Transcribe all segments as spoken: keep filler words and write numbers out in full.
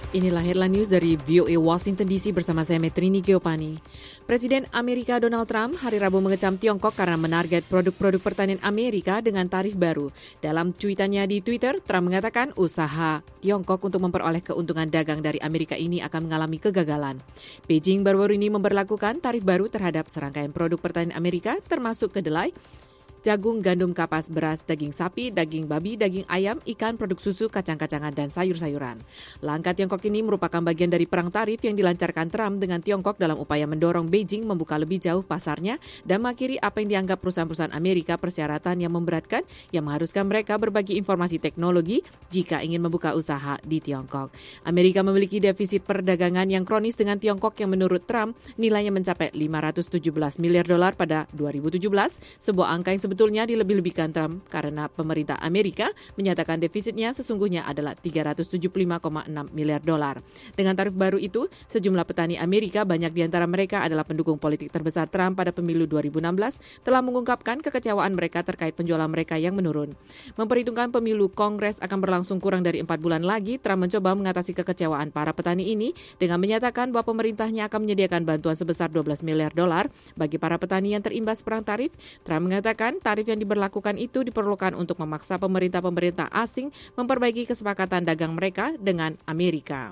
Inilah headline news dari V O A Washington D C bersama saya Metrini Geopani. Presiden Amerika Donald Trump hari Rabu mengecam Tiongkok karena menarget produk-produk pertanian Amerika dengan tarif baru. Dalam cuitannya di Twitter, Trump mengatakan usaha Tiongkok untuk memperoleh keuntungan dagang dari Amerika ini akan mengalami kegagalan. Beijing baru-baru ini memberlakukan tarif baru terhadap serangkaian produk pertanian Amerika termasuk kedelai, jagung, gandum, kapas, beras, daging sapi, daging babi, daging ayam, ikan, produk susu, kacang-kacangan, dan sayur-sayuran. Langkah Tiongkok ini merupakan bagian dari perang tarif yang dilancarkan Trump dengan Tiongkok dalam upaya mendorong Beijing membuka lebih jauh pasarnya dan mengakhiri apa yang dianggap perusahaan-perusahaan Amerika persyaratan yang memberatkan yang mengharuskan mereka berbagi informasi teknologi jika ingin membuka usaha di Tiongkok. Amerika memiliki defisit perdagangan yang kronis dengan Tiongkok yang menurut Trump nilainya mencapai lima ratus tujuh belas miliar dolar pada dua ribu tujuh belas, sebuah angka yang sebetulnya dilebih-lebihkan Trump karena pemerintah Amerika menyatakan defisitnya sesungguhnya adalah tiga ratus tujuh puluh lima koma enam miliar dolar. Dengan tarif baru itu, sejumlah petani Amerika, banyak di antara mereka adalah pendukung politik terbesar Trump pada pemilu dua ribu enam belas, telah mengungkapkan kekecewaan mereka terkait penjualan mereka yang menurun. Memperhitungkan pemilu Kongres akan berlangsung kurang dari empat bulan lagi, Trump mencoba mengatasi kekecewaan para petani ini dengan menyatakan bahwa pemerintahnya akan menyediakan bantuan sebesar dua belas miliar dolar bagi para petani yang terimbas perang tarif. Trump mengatakan tarif yang diberlakukan itu diperlukan untuk memaksa pemerintah-pemerintah asing memperbaiki kesepakatan dagang mereka dengan Amerika.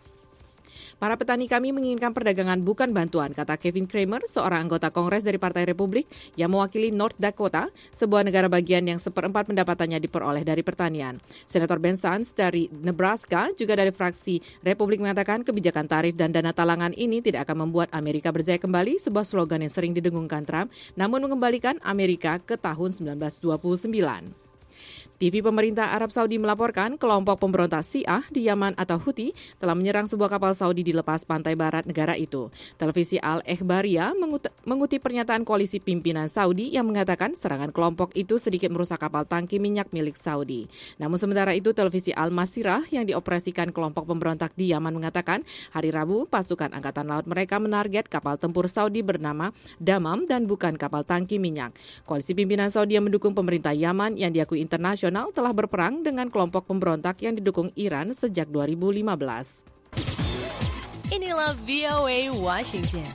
Para petani kami menginginkan perdagangan bukan bantuan, kata Kevin Cramer, seorang anggota Kongres dari Partai Republik yang mewakili North Dakota, sebuah negara bagian yang seperempat pendapatannya diperoleh dari pertanian. Senator Ben Sasse dari Nebraska, juga dari fraksi Republik, mengatakan kebijakan tarif dan dana talangan ini tidak akan membuat Amerika berjaya kembali, sebuah slogan yang sering didengungkan Trump, namun mengembalikan Amerika ke tahun sembilan belas dua puluh sembilan. T V pemerintah Arab Saudi melaporkan kelompok pemberontak Syiah di Yaman atau Houthi telah menyerang sebuah kapal Saudi di lepas pantai barat negara itu. Televisi Al-Ikhbariyah mengutip pernyataan koalisi pimpinan Saudi yang mengatakan serangan kelompok itu sedikit merusak kapal tangki minyak milik Saudi. Namun sementara itu, televisi Al-Masirah yang dioperasikan kelompok pemberontak di Yaman mengatakan hari Rabu pasukan angkatan laut mereka menarget kapal tempur Saudi bernama Damam dan bukan kapal tangki minyak. Koalisi pimpinan Saudi yang mendukung pemerintah Yaman yang diakui internasional telah berperang dengan kelompok pemberontak yang didukung Iran sejak dua ribu lima belas. Inilah V O A Washington.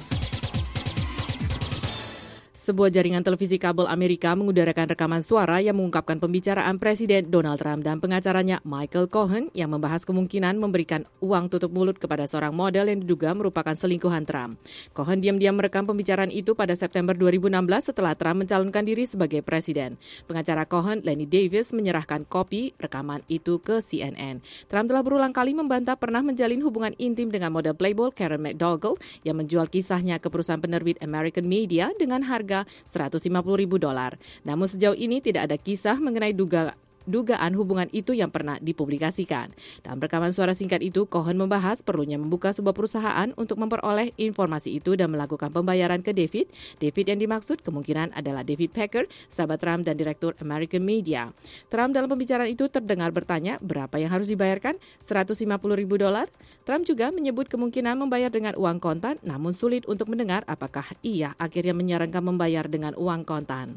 Sebuah jaringan televisi kabel Amerika mengudarakan rekaman suara yang mengungkapkan pembicaraan Presiden Donald Trump dan pengacaranya Michael Cohen yang membahas kemungkinan memberikan uang tutup mulut kepada seorang model yang diduga merupakan selingkuhan Trump. Cohen diam-diam merekam pembicaraan itu pada September dua ribu enam belas setelah Trump mencalonkan diri sebagai presiden. Pengacara Cohen, Lenny Davis, menyerahkan kopi rekaman itu ke C N N. Trump telah berulang kali membantah pernah menjalin hubungan intim dengan model Playboy Karen McDougal yang menjual kisahnya ke perusahaan penerbit American Media dengan harga seratus lima puluh ribu dolar. Namun sejauh ini tidak ada kisah mengenai duga dugaan hubungan itu yang pernah dipublikasikan. Dalam rekaman suara singkat itu, Cohen membahas perlunya membuka sebuah perusahaan untuk memperoleh informasi itu dan melakukan pembayaran ke David. David yang dimaksud kemungkinan adalah David Packard, sahabat Trump dan direktur American Media. Trump dalam pembicaraan itu terdengar bertanya berapa yang harus dibayarkan, seratus lima puluh ribu dolar. Trump juga menyebut kemungkinan membayar dengan uang kontan, namun sulit untuk mendengar apakah ia akhirnya menyarankan membayar dengan uang kontan.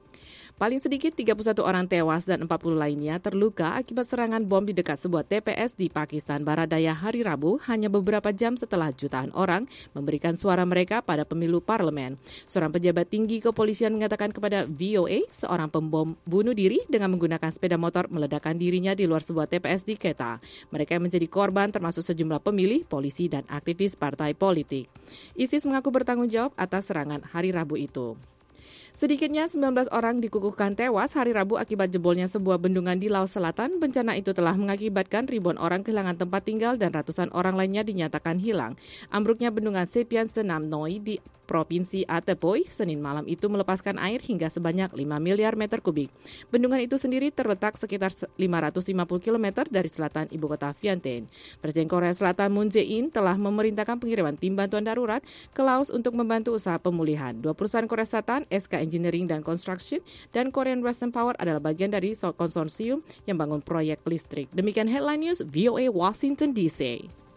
Paling sedikit tiga puluh satu orang tewas dan empat puluh lainnya terluka akibat serangan bom di dekat sebuah T P S di Pakistan Barat Daya hari Rabu, hanya beberapa jam setelah jutaan orang memberikan suara mereka pada pemilu parlemen. Seorang pejabat tinggi kepolisian mengatakan kepada V O A, seorang pembom bunuh diri dengan menggunakan sepeda motor meledakkan dirinya di luar sebuah T P S di Quetta. Mereka yang menjadi korban termasuk sejumlah pemilih, polisi, dan aktivis partai politik. ISIS mengaku bertanggung jawab atas serangan hari Rabu itu. Sedikitnya sembilan belas orang dikukuhkan tewas hari Rabu akibat jebolnya sebuah bendungan di Laos Selatan. Bencana itu telah mengakibatkan ribuan orang kehilangan tempat tinggal dan ratusan orang lainnya dinyatakan hilang. Ambruknya bendungan Sepian Senam Noi di Provinsi Attapoi Senin malam itu melepaskan air hingga sebanyak lima miliar meter kubik. Bendungan itu sendiri terletak sekitar lima ratus lima puluh kilometer dari selatan ibu kota Vientiane. Presiden Korea Selatan Moon Jae-in telah memerintahkan pengiriman tim bantuan darurat ke Laos untuk membantu usaha pemulihan. Dua perusahaan Korea Selatan, S K Engineering dan Construction, dan Korean Western Power adalah bagian dari konsorsium yang bangun proyek listrik. Demikian headline news V O A Washington D C.